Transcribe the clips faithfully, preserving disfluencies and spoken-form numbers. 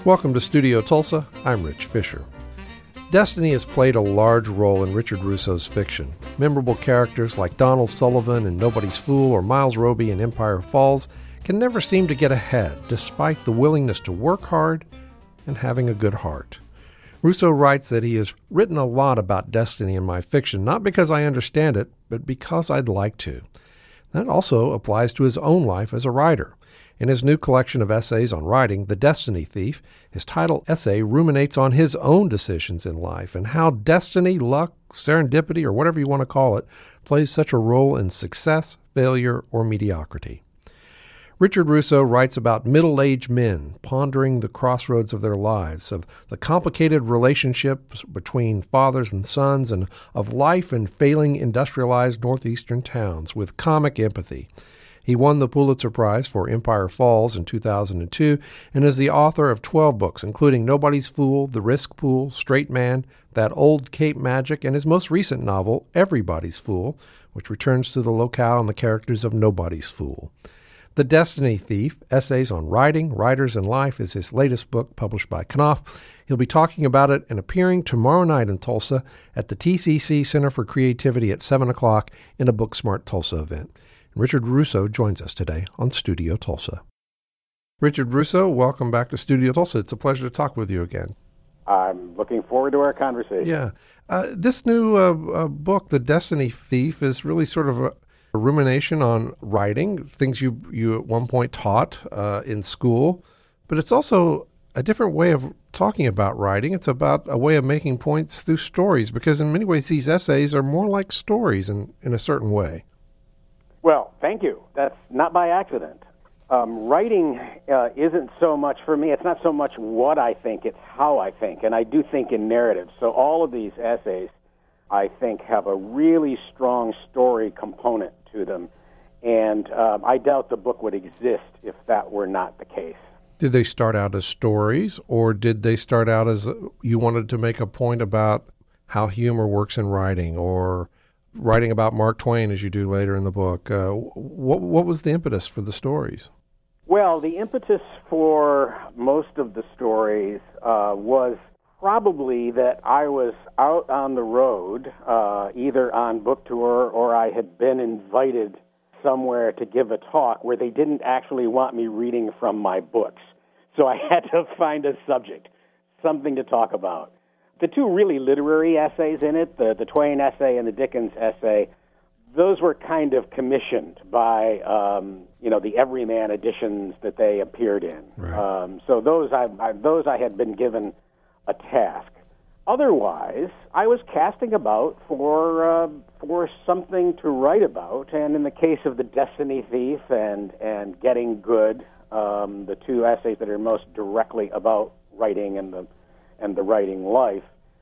Welcome to Studio Tulsa. I'm Rich Fisher. Destiny has played a large role in Richard Russo's fiction. Memorable characters like Donald Sullivan in Nobody's Fool or Miles Roby in Empire Falls can never seem to get ahead, despite the willingness to work hard and having a good heart. Russo writes that he has written a lot about destiny in my fiction, not because I understand it, but because I'd like to. That also applies to his own life as a writer. In his new collection of essays on writing, The Destiny Thief, his title essay ruminates on his own decisions in life and how destiny, luck, serendipity, or whatever you want to call it, plays such a role in success, failure, or mediocrity. Richard Russo writes about middle-aged men pondering the crossroads of their lives, of the complicated relationships between fathers and sons, and of life in failing industrialized northeastern towns with comic empathy. He won the Pulitzer Prize for Empire Falls in two thousand two and is the author of twelve books, including Nobody's Fool, The Risk Pool, Straight Man, That Old Cape Magic, and his most recent novel, Everybody's Fool, which returns to the locale and the characters of Nobody's Fool. The Destiny Thief, Essays on Writing, Writers, and Life is his latest book published by Knopf. He'll be talking about it and appearing tomorrow night in Tulsa at the T C C Center for Creativity at seven o'clock in a Booksmart Tulsa event. Richard Russo joins us today on Studio Tulsa. Richard Russo, welcome back to Studio Tulsa. It's a pleasure to talk with you again. I'm looking forward to our conversation. Yeah. Uh, this new uh, uh, book, The Destiny Thief, is really sort of a, a rumination on writing, things you, you at one point taught uh, in school, but it's also a different way of talking about writing. It's about a way of making points through stories, because in many ways these essays are more like stories in, in a certain way. Well, thank you. That's not by accident. Um, writing uh, isn't so much, for me, it's not so much what I think, it's how I think. And I do think in narratives. So all of these essays, I think, have a really strong story component to them. And um, I doubt the book would exist if that were not the case. Did they start out as stories, or did they start out as you wanted to make a point about how humor works in writing, or writing about Mark Twain, as you do later in the book? Uh, what what was the impetus for the stories? Well, the impetus for most of the stories uh, was probably that I was out on the road, uh, either on book tour or I had been invited somewhere to give a talk where they didn't actually want me reading from my books. So I had to find a subject, something to talk about. The two really literary essays in it, the, the Twain essay and the Dickens essay, those were kind of commissioned by, um, you know, the Everyman editions that they appeared in. Right. Um, so those I, I, those I had been given a task. Otherwise, I was casting about for uh, for something to write about, and in the case of The Destiny Thief and, and Getting Good, um, the two essays that are most directly about writing and the and the writing life,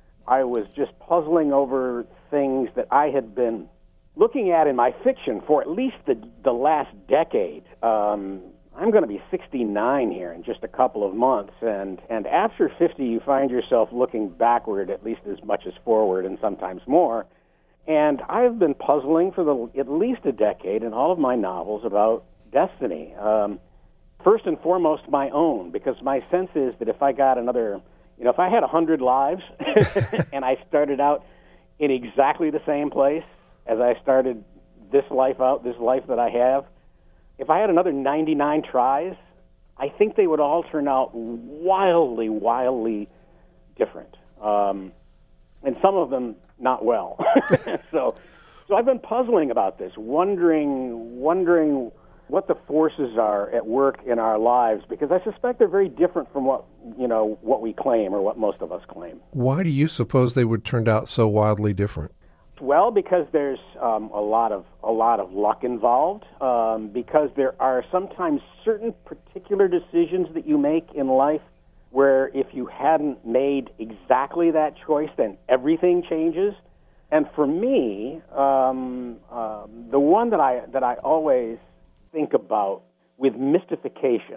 I was just puzzling over things that I had been looking at in my fiction for at least the the last decade. Um, I'm going to be sixty-nine here in just a couple of months, and, and after fifty, you find yourself looking backward at least as much as forward, and sometimes more. And I've been puzzling for the, at least a decade in all of my novels about destiny. Um, first and foremost, my own, because my sense is that if I got another... You know, if I had one hundred lives and I started out in exactly the same place as I started this life out, this life that I have, if I had another ninety-nine tries, I think they would all turn out wildly, wildly different. Um, and some of them not well. so so I've been puzzling about this, wondering, wondering what the forces are at work in our lives, because I suspect they're very different from what, you know, what we claim or what most of us claim. Why do you suppose they would turn out so wildly different? Well, because there's um, a lot of a lot of luck involved, um, because there are sometimes certain particular decisions that you make in life where if you hadn't made exactly that choice, then everything changes. And for me, um, uh, the one that I that I always think about with mystification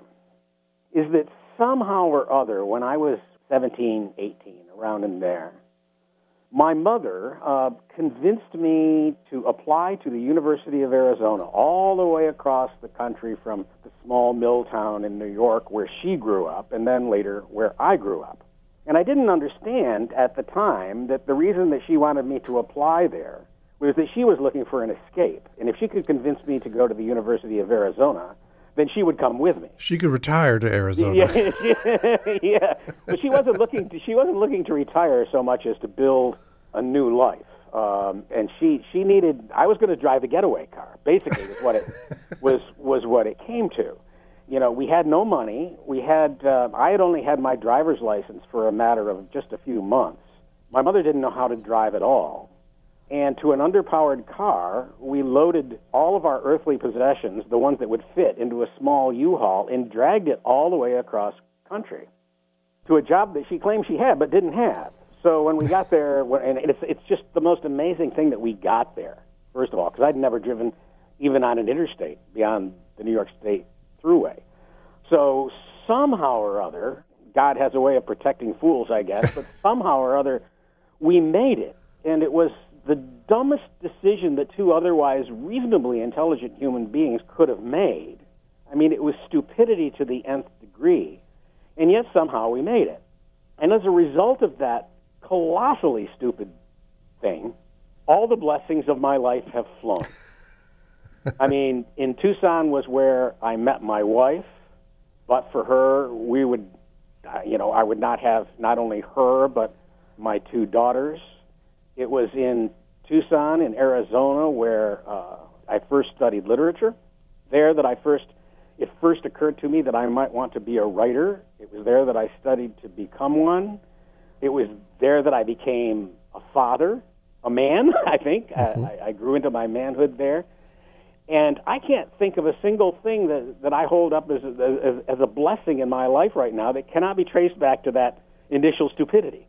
is that somehow or other, when I was seventeen, eighteen, around in there, my mother uh, convinced me to apply to the University of Arizona all the way across the country from the small mill town in New York where she grew up and then later where I grew up. And I didn't understand at the time that the reason that she wanted me to apply there was that she was looking for an escape. And if she could convince me to go to the University of Arizona, then she would come with me. She could retire to Arizona. Yeah, she, yeah. But she wasn't looking to, she wasn't looking to retire so much as to build a new life. Um, and she, she needed, I was going to drive the getaway car, basically, was what it was was what it came to. You know, we had no money. We had uh, I had only had my driver's license for a matter of just a few months. My mother didn't know how to drive at all. And to an underpowered car, we loaded all of our earthly possessions, the ones that would fit, into a small U-Haul and dragged it all the way across country to a job that she claimed she had but didn't have. So when we got there, and it's it's just the most amazing thing that we got there, first of all, because I'd never driven even on an interstate beyond the New York State Thruway. So somehow or other, God has a way of protecting fools, I guess, but somehow or other, we made it. And it was the dumbest decision that two otherwise reasonably intelligent human beings could have made. I mean, it was stupidity to the nth degree, and yet somehow we made it. And as a result of that colossally stupid thing, all the blessings of my life have flown. I mean, in Tucson was where I met my wife, but for her, we would, uh, you know, I would not have not only her, but my two daughters. It was in Tucson, in Arizona, where uh, I first studied literature. There that I first, it first occurred to me that I might want to be a writer. It was there that I studied to become one. It was there that I became a father, a man, I think. Mm-hmm. I, I grew into my manhood there. And I can't think of a single thing that, that I hold up as a, as, as a blessing in my life right now that cannot be traced back to that initial stupidity.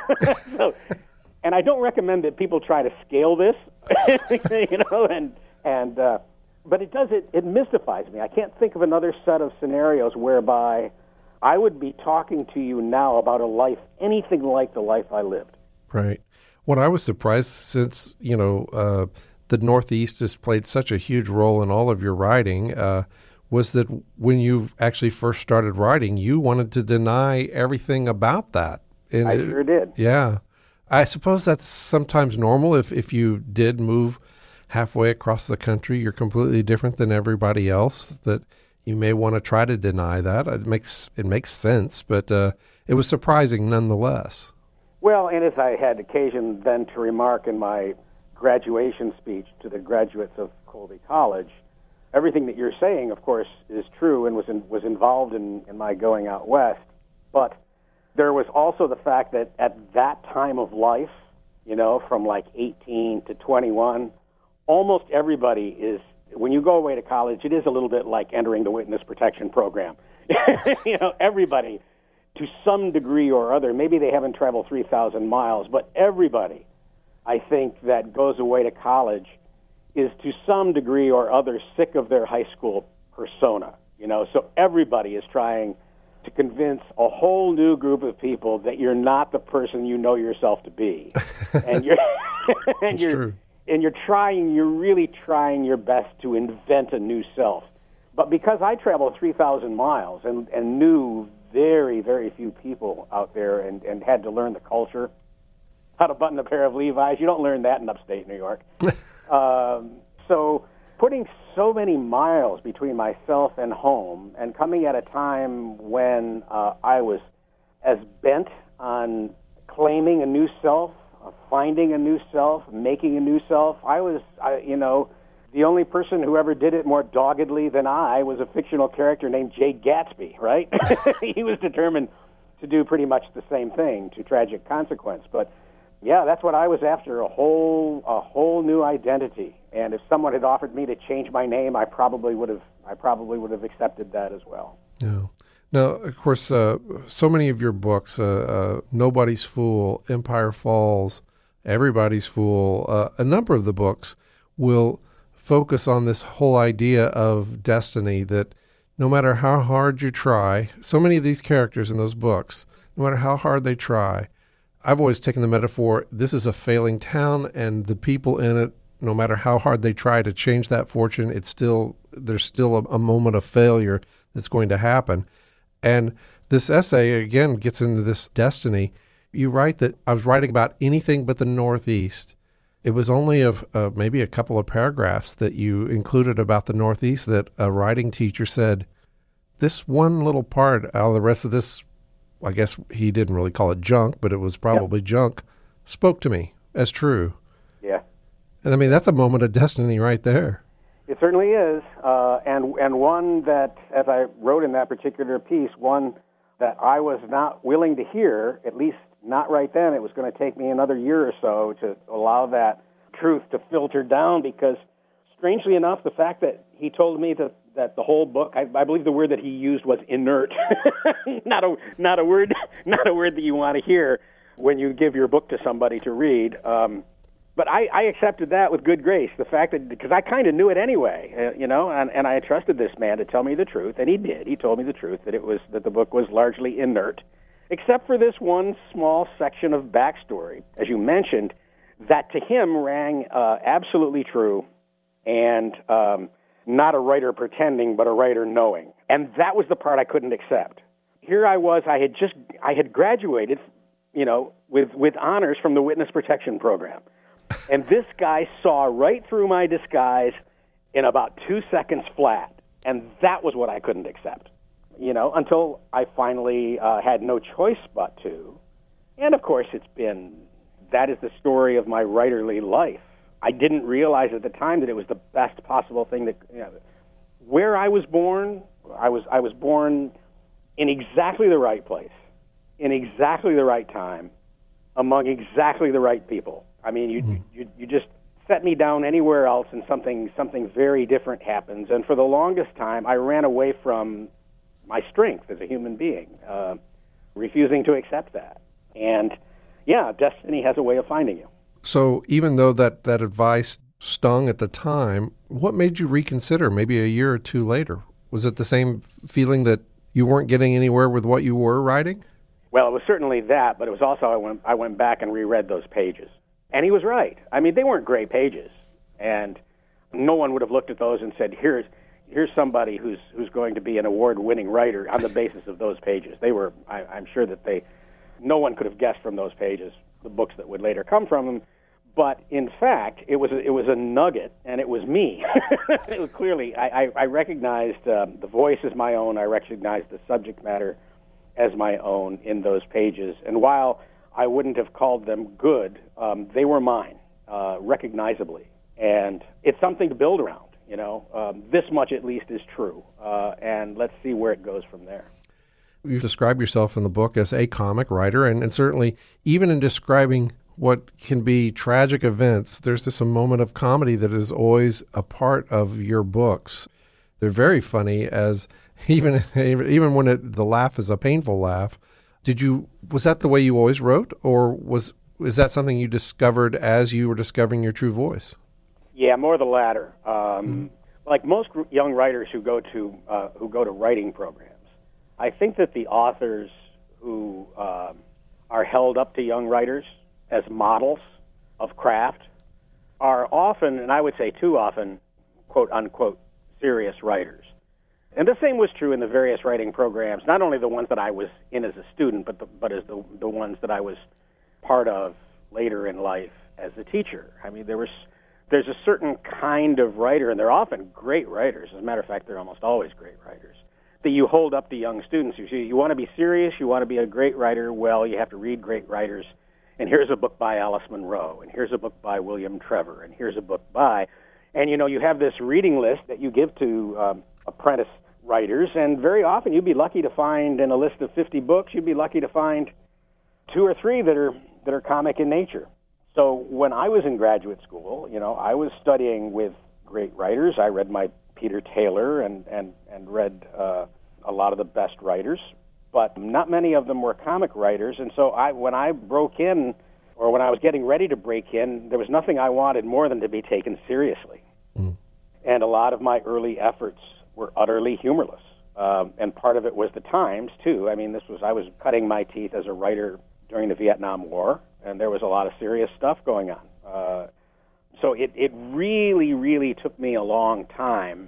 so, and I don't recommend that people try to scale this, you know, and, and uh, but it does, it, it mystifies me. I can't think of another set of scenarios whereby I would be talking to you now about a life anything like the life I lived. Right. What I was surprised, since, you know, uh, the Northeast has played such a huge role in all of your writing, uh, was that when you actually first started writing, you wanted to deny everything about that. And I sure did. Yeah. I suppose that's sometimes normal. If, if you did move halfway across the country, you're completely different than everybody else, that you may want to try to deny that. It makes, it makes sense, but uh, it was surprising nonetheless. Well, and as I had occasion then to remark in my graduation speech to the graduates of Colby College, everything that you're saying, of course, is true and was in, was involved in, in my going out west. But there was also the fact that at that time of life, you know, from like eighteen to twenty-one, almost everybody is, when you go away to college, it is a little bit like entering the witness protection program. You know, everybody, to some degree or other, maybe they haven't traveled three thousand miles, but everybody, I think, that goes away to college is to some degree or other sick of their high school persona. You know, so everybody is trying to convince a whole new group of people that you're not the person you know yourself to be, and you're and you're true. and you're trying, you're really trying your best to invent a new self. But because I traveled three thousand miles and and knew very very few people out there and and had to learn the culture, how to button a pair of Levi's. You don't learn that in upstate New York. um, so putting so many miles between myself and home, and coming at a time when uh, I was as bent on claiming a new self, uh, finding a new self, making a new self. I was, I, you know, the only person who ever did it more doggedly than I was a fictional character named Jay Gatsby, right? He was determined to do pretty much the same thing, to tragic consequence. But yeah, that's what I was after, a whole a whole new identity. And if someone had offered me to change my name, I probably would have I probably would have accepted that as well. Yeah. Now, of course, uh, so many of your books, uh, uh, Nobody's Fool, Empire Falls, Everybody's Fool, uh, a number of the books will focus on this whole idea of destiny, that no matter how hard you try, so many of these characters in those books, no matter how hard they try, I've always taken the metaphor, this is a failing town, and the people in it, no matter how hard they try to change that fortune, it's still there's still a, a moment of failure that's going to happen. And this essay, again, gets into this destiny. You write that I was writing about anything but the Northeast. It was only of uh, maybe a couple of paragraphs that you included about the Northeast that a writing teacher said, this one little part out of the rest of this, I guess he didn't really call it junk, but it was probably yep. junk, spoke to me as true. Yeah. And I mean, that's a moment of destiny right there. It certainly is. Uh, and, and one that, as I wrote in that particular piece, one that I was not willing to hear, at least not right then. It was going to take me another year or so to allow that truth to filter down because, strangely enough, the fact that he told me that, that the whole book, I, I believe the word that he used was inert, not a not a word not a word that you want to hear when you give your book to somebody to read. Um, but I, I accepted that with good grace. The fact that because I kind of knew it anyway, uh, you know, and, and I trusted this man to tell me the truth, and he did. He told me the truth that it was that the book was largely inert, except for this one small section of backstory, as you mentioned, that to him rang uh, absolutely true, and um, not a writer pretending, but a writer knowing. And that was the part I couldn't accept. Here I was, I had just, I had graduated, you know, with, with honors from the Witness Protection Program. And this guy saw right through my disguise in about two seconds flat. And that was what I couldn't accept, you know, until I finally uh, had no choice but to. And, of course, it's been, that is the story of my writerly life. I didn't realize at the time that it was the best possible thing that, you know, where I was born, I was I was born in exactly the right place, in exactly the right time, among exactly the right people. I mean, you mm-hmm. you, you just set me down anywhere else and something something very different happens. And for the longest time, I ran away from my strength as a human being, uh, refusing to accept that. And, yeah, destiny has a way of finding you. So even though that, that advice stung at the time, what made you reconsider maybe a year or two later? Was it the same feeling that you weren't getting anywhere with what you were writing? Well, it was certainly that, but it was also I went, I went back and reread those pages. And he was right. I mean, they weren't great pages. And no one would have looked at those and said, here's here's somebody who's who's going to be an award-winning writer on the basis of those pages. They were, I, I'm sure that they, no one could have guessed from those pages the books that would later come from them. But in fact, it was a, it was a nugget, and it was me. It was clearly, I, I, I recognized um, the voice as my own. I recognized the subject matter as my own in those pages. And while I wouldn't have called them good, um, they were mine, uh, recognizably. And it's something to build around, you know. Um, this much at least is true, uh, and let's see where it goes from there. You describe yourself in the book as a comic writer, and, and certainly even in describing what can be tragic events, there's just a moment of comedy that is always a part of your books. They're very funny, as even even when it, the laugh is a painful laugh. Did you was that the way you always wrote, or was is that something you discovered as you were discovering your true voice? Yeah, more the latter. Um, mm-hmm. Like most young writers who go to uh, who go to writing programs, I think that the authors who uh, are held up to young writers as models of craft are often, and I would say too often, quote unquote, serious writers. And the same was true in the various writing programs, not only the ones that I was in as a student, but the, but as the the ones that I was part of later in life as a teacher. I mean, there was there's a certain kind of writer, and they're often great writers. As a matter of fact, they're almost always great writers, that you hold up to young students. You see, you want to be serious, you want to be a great writer, well, you have to read great writers. And here's a book by Alice Munro, and here's a book by William Trevor, and here's a book by, and you know, you have this reading list that you give to um, apprentice writers, and very often you'd be lucky to find in a list of fifty books, you'd be lucky to find two or three that are that are comic in nature. So when I was in graduate school, you know, I was studying with great writers. I read my Peter Taylor and and and read uh, a lot of the best writers. But not many of them were comic writers, and so I, when I broke in, or when I was getting ready to break in, there was nothing I wanted more than to be taken seriously. Mm. And a lot of my early efforts were utterly humorless, um, and part of it was the times too. I mean, this was I was cutting my teeth as a writer during the Vietnam War, and there was a lot of serious stuff going on. Uh, so it, it really, really took me a long time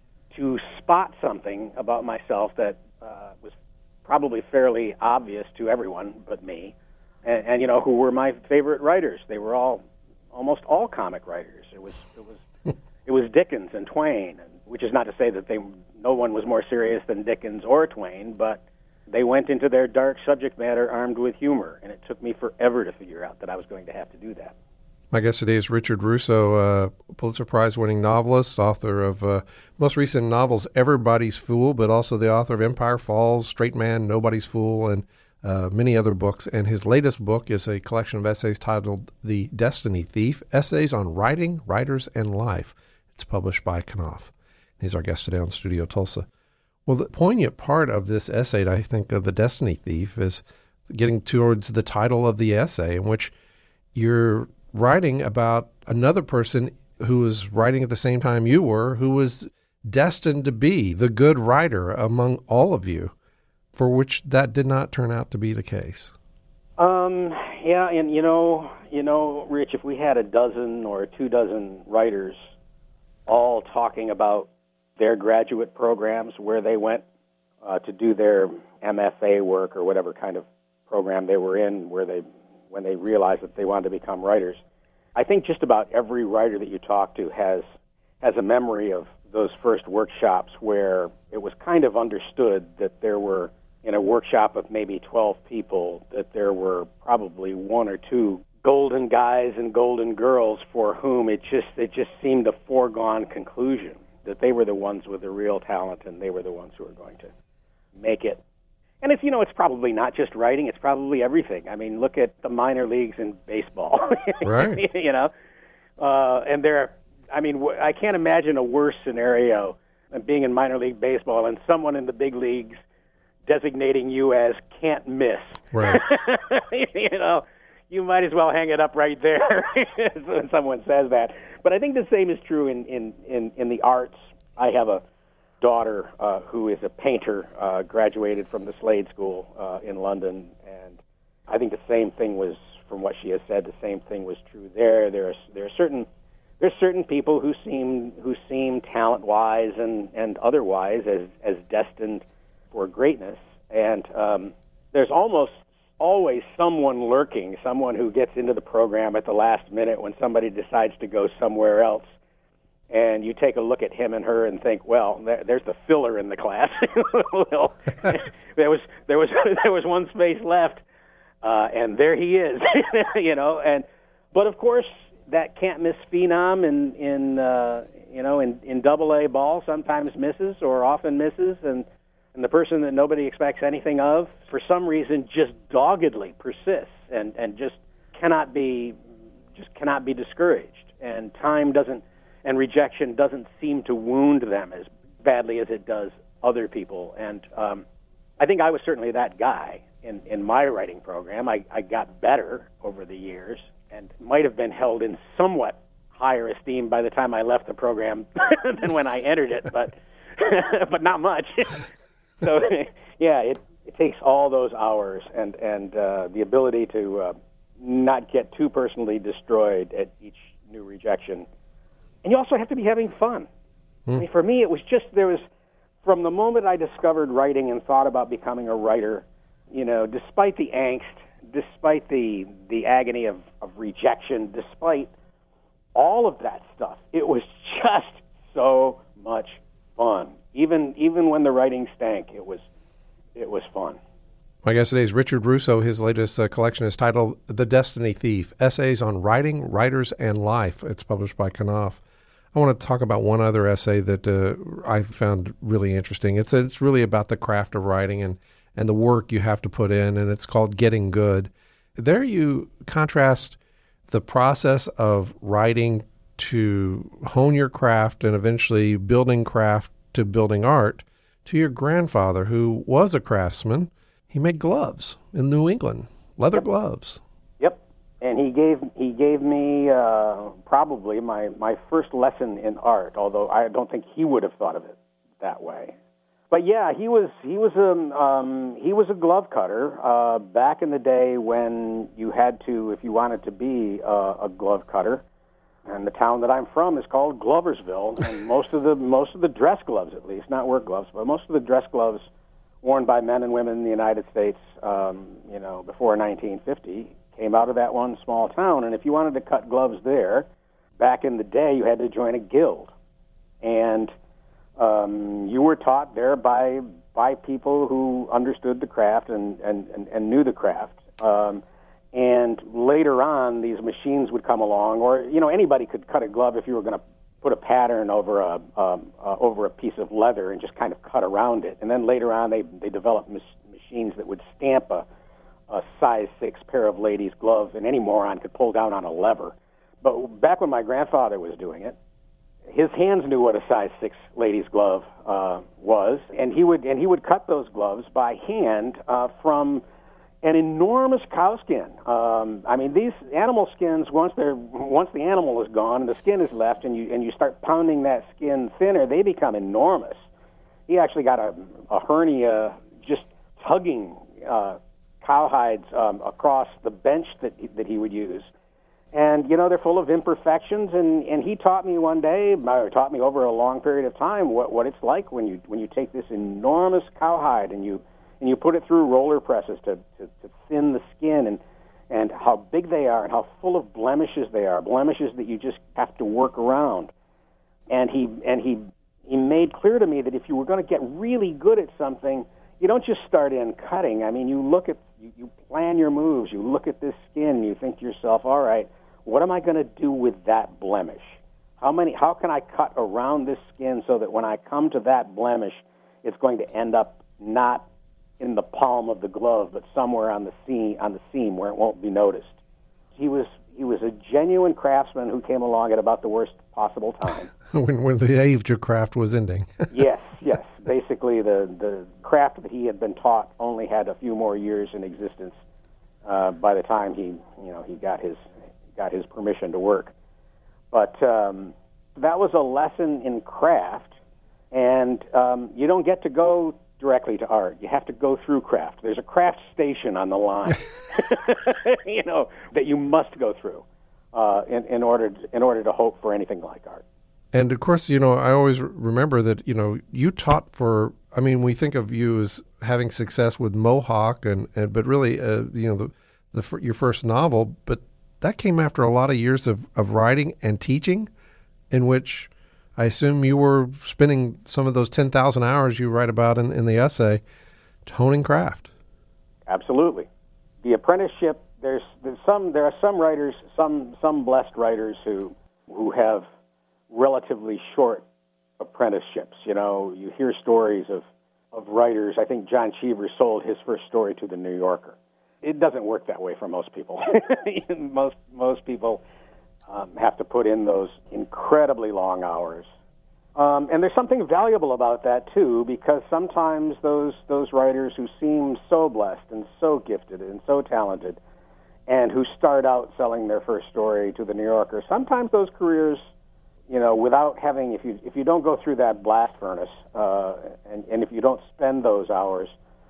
to spot something about myself that uh, was probably fairly obvious to everyone but me. And, and, you know, who were my favorite writers? They were all, almost all comic writers. It was, it was, it was Dickens and Twain, and, which is not to say that they, no one was more serious than Dickens or Twain, but they went into their dark subject matter armed with humor, and it took me forever to figure out that I was going to have to do that. My guest today is Richard Russo, uh, Pulitzer Prize-winning novelist, author of uh, most recent novels, Everybody's Fool, but also the author of Empire Falls, Straight Man, Nobody's Fool, and uh, many other books. And his latest book is a collection of essays titled The Destiny Thief, Essays on Writing, Writers, and Life. It's published by Knopf. He's our guest today on Studio Tulsa. Well, the poignant part of this essay, I think, of The Destiny Thief is getting towards the title of the essay, in which you're writing about another person who was writing at the same time you were, who was destined to be the good writer among all of you, for which that did not turn out to be the case. Um, yeah, and you know, you know, Rich, if we had a dozen or two dozen writers all talking about their graduate programs, where they went uh, to do their M F A work or whatever kind of program they were in, where they when they realized that they wanted to become writers. I think just about every writer that you talk to has has a memory of those first workshops where it was kind of understood that there were, in a workshop of maybe twelve people, that there were probably one or two golden guys and golden girls for whom it just it just seemed a foregone conclusion that they were the ones with the real talent and they were the ones who were going to make it. And it's, you know, it's probably not just writing, it's probably everything. I mean, look at the minor leagues in baseball. Right. You know, uh, and there, I mean, w- I can't imagine a worse scenario than being in minor league baseball and someone in the big leagues designating you as can't miss. Right. You know, you might as well hang it up right there when someone says that. But I think the same is true in, in, in, in the arts. I have a daughter uh, who is a painter, uh, graduated from the Slade School uh, in London, and I think the same thing was, from what she has said, the same thing was true there. There are there are certain there's certain people who seem who seem talent-wise and, and otherwise as as destined for greatness, and um, there's almost always someone lurking, someone who gets into the program at the last minute when somebody decides to go somewhere else. And you take a look at him and her and think, well, there, there's the filler in the class. Well, there was there was there was one space left, uh, and there he is. You know, and but of course that can't miss phenom in in uh, you know in in Double A ball sometimes misses or often misses, and and the person that nobody expects anything of for some reason just doggedly persists and and just cannot be just cannot be discouraged, and time doesn't. And rejection doesn't seem to wound them as badly as it does other people. And um, I think I was certainly that guy in, in my writing program. I, I got better over the years and might have been held in somewhat higher esteem by the time I left the program than when I entered it, but but not much. So, yeah, it, it takes all those hours and, and uh, the ability to uh, not get too personally destroyed at each new rejection. And you also have to be having fun. Mm. I mean, for me, it was just, there was, from the moment I discovered writing and thought about becoming a writer, you know, despite the angst, despite the the agony of, of rejection, despite all of that stuff, it was just so much fun. Even even when the writing stank, it was it was fun. My guest today is Richard Russo. His latest uh, collection is titled The Destiny Thief, Essays on Writing, Writers, and Life. It's published by Knopf. I want to talk about one other essay that uh, I found really interesting. It's it's really about the craft of writing and, and the work you have to put in, and it's called Getting Good. There you contrast the process of writing to hone your craft and eventually building craft to building art to your grandfather, who was a craftsman. He made gloves in New England, leather Yep. gloves. Yep, and he gave he gave me uh, probably my, my first lesson in art, although I don't think he would have thought of it that way. But yeah, he was he was a um, he was a glove cutter uh, back in the day when you had to, if you wanted to be uh, a glove cutter. And the town that I'm from is called Gloversville, and most of the most of the dress gloves, at least, not work gloves, but most of the dress gloves worn by men and women in the United States, um, you know, before nineteen fifty, came out of that one small town. And if you wanted to cut gloves there, back in the day, you had to join a guild, and um, you were taught there by by people who understood the craft and and, and, and knew the craft. Um, And later on, these machines would come along, or you know, anybody could cut a glove if you were going to put a pattern over a um, uh, over a piece of leather and just kind of cut around it. And then later on, they they developed mach- machines that would stamp a, a size six pair of ladies' gloves, and any moron could pull down on a lever. But back when my grandfather was doing it, his hands knew what a size six ladies' glove uh, was, and he would and he would cut those gloves by hand uh, from an enormous cow skin. Um, I mean, these animal skins, once they're once the animal is gone and the skin is left, and you and you start pounding that skin thinner, they become enormous. He actually got a, a hernia just tugging uh, cowhides um, across the bench that he, that he would use. And you know, they're full of imperfections. And, and he taught me one day, or taught me over a long period of time, what, what it's like when you when you take this enormous cowhide and you and you put it through roller presses to, to, to thin the skin, and, and how big they are and how full of blemishes they are, blemishes that you just have to work around. And he and he he made clear to me that if you were going to get really good at something, you don't just start in cutting. I mean, you look at, you, you plan your moves, you look at this skin, and you think to yourself, all right, what am I going to do with that blemish? How many? How can I cut around this skin so that when I come to that blemish, it's going to end up not in the palm of the glove, but somewhere on the seam, on the seam where it won't be noticed. He was he was a genuine craftsman who came along at about the worst possible time. when when the age of craft was ending. yes, yes. Basically, the the craft that he had been taught only had a few more years in existence uh, by the time he you know he got his got his permission to work. But um, that was a lesson in craft, and um, you don't get to go directly to art. You have to go through craft. There's a craft station on the line, you know, that you must go through uh, in, in order to, in order to hope for anything like art. And of course, you know, I always remember that, you know, you taught for, I mean, we think of you as having success with Mohawk, and, and but really, uh, you know, the, the your first novel, but that came after a lot of years of, of writing and teaching, in which I assume you were spending some of those ten thousand hours you write about in, in the essay honing craft. Absolutely. The apprenticeship, there's, there's some, there are some writers, some, some blessed writers who, who have relatively short apprenticeships. You know, you hear stories of, of writers. I think John Cheever sold his first story to the New Yorker. It doesn't work that way for most people. most, most people Um, have to put in those incredibly long hours. Um, and there's something valuable about that, too, because sometimes those those writers who seem so blessed and so gifted and so talented and who start out selling their first story to the New Yorker, sometimes those careers, you know, without having, if you if you don't go through that blast furnace uh, and, and if you don't spend those hours,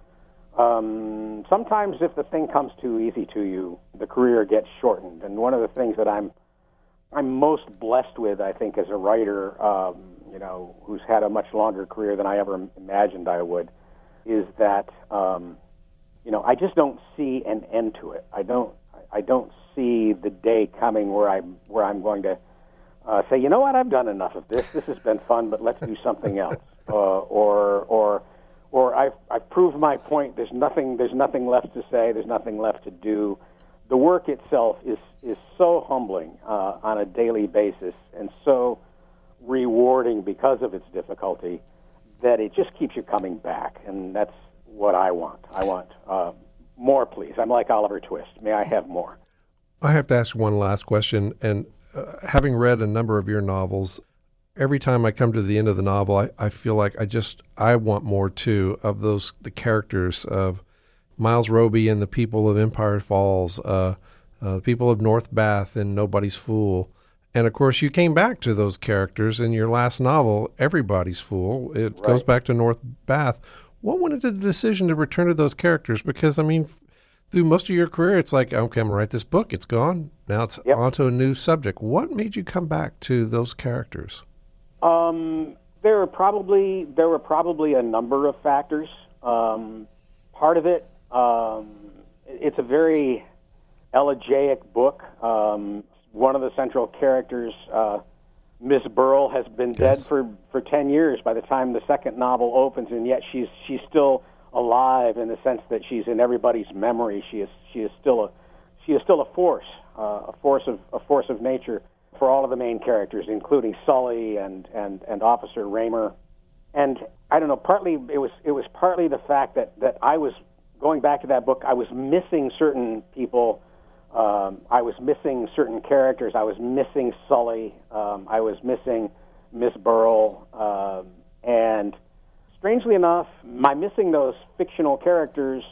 um, sometimes if the thing comes too easy to you, the career gets shortened. And one of the things that I'm I'm most blessed with, I think, as a writer, um, you know, who's had a much longer career than I ever imagined I would, is that, um, you know, I just don't see an end to it. I don't, I don't see the day coming where I'm, where I'm going to uh, say, you know what, I've done enough of this. This has been fun, but let's do something else. Uh, or, or, or I've, I've proved my point. There's nothing, there's nothing left to say. There's nothing left to do. The work itself is, is so humbling uh, on a daily basis and so rewarding because of its difficulty that it just keeps you coming back. And that's what I want. I want uh, more, please. I'm like Oliver Twist. May I have more? I have to ask one last question. And uh, having read a number of your novels, every time I come to the end of the novel, I, I feel like I just, I want more too of those, the characters of Miles Roby and the people of Empire Falls, uh, uh, the people of North Bath and Nobody's Fool. And, of course, you came back to those characters in your last novel, Everybody's Fool. It Right. goes back to North Bath. What went into the decision to return to those characters? Because, I mean, through most of your career, it's like, okay, I'm going to write this book. It's gone. Now it's Yep. on to a new subject. What made you come back to those characters? Um, there were probably there were probably a number of factors. Um, part of it, um, it's a very elegiac book. Um, one of the central characters, uh, Miss Burrell, has been dead Yes. for, for ten years by the time the second novel opens, and yet she's she's still alive in the sense that she's in everybody's memory. She is she is still a she is still a force, uh, a force of a force of nature for all of the main characters, including Sully and, and, and Officer Raymer. And I don't know, partly it was it was partly the fact that, that I was going back to that book, I was missing certain people. Um, I was missing certain characters. I was missing Sully. Um, I was missing Miss Burrell. Um, and strangely enough, my missing those fictional characters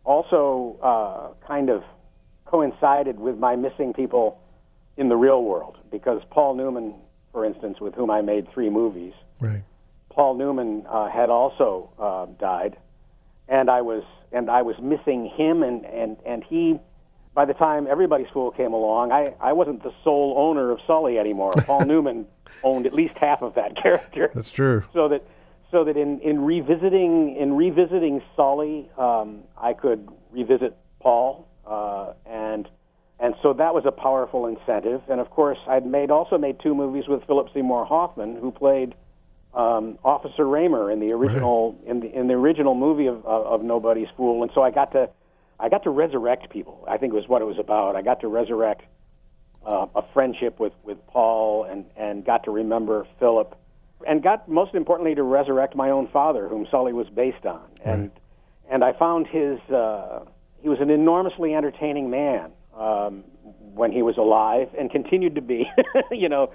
also uh, kind of coincided with my missing people in the real world. Because Paul Newman, for instance, with whom I made three movies, Right. Paul Newman uh, had also uh, died, and I was and I was missing him, and, and, and he. By the time Everybody's Fool came along, I, I wasn't the sole owner of Sully anymore. Paul Newman owned at least half of that character. That's true. So that so that in, in revisiting in revisiting Sully, um, I could revisit Paul, uh, and and so that was a powerful incentive. And of course, I'd made also made two movies with Philip Seymour Hoffman, who played um, Officer Raymer in the original right. in the in the original movie of, of, of Nobody's Fool, and so I got to. I got to resurrect people, I think was what it was about. I got to resurrect uh, a friendship with, with Paul and, and got to remember Philip and got, most importantly, to resurrect my own father, whom Sully was based on. And right. and I found his, uh, he was an enormously entertaining man um, when he was alive and continued to be. you know,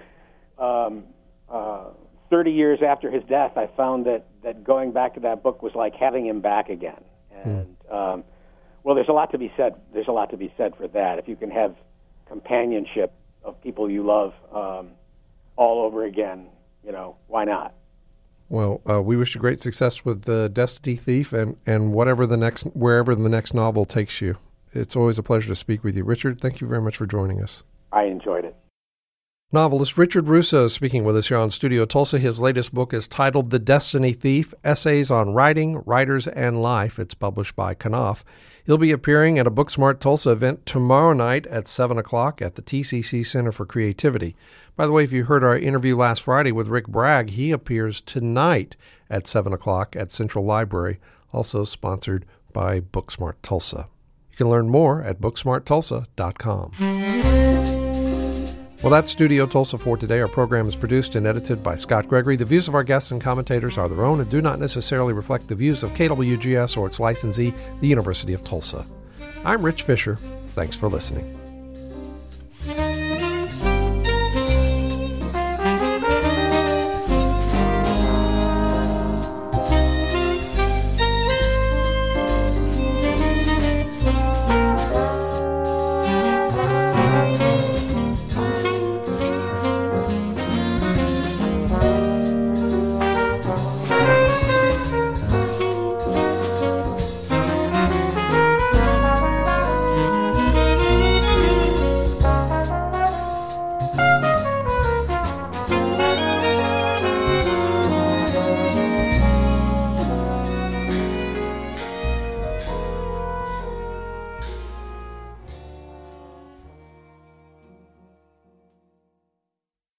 um, uh, thirty years after his death, I found that, that going back to that book was like having him back again. And... Mm. Um, Well, there's a lot to be said. There's a lot to be said for that. If you can have companionship of people you love um, all over again, you know, why not? Well, uh, we wish you great success with the Destiny Thief and, and whatever the next wherever the next novel takes you. It's always a pleasure to speak with you, Richard. Thank you very much for joining us. I enjoyed it. Novelist Richard Russo speaking with us here on Studio Tulsa. His latest book is titled The Destiny Thief, Essays on Writing, Writers, and Life. It's published by Knopf. He'll be appearing at a Booksmart Tulsa event tomorrow night at seven o'clock at the T C C Center for Creativity. By the way, if you heard our interview last Friday with Rick Bragg, he appears tonight at seven o'clock at Central Library, also sponsored by Booksmart Tulsa. You can learn more at booksmart tulsa dot com. Well, that's Studio Tulsa for today. Our program is produced and edited by Scott Gregory. The views of our guests and commentators are their own and do not necessarily reflect the views of K W G S or its licensee, the University of Tulsa. I'm Rich Fisher. Thanks for listening.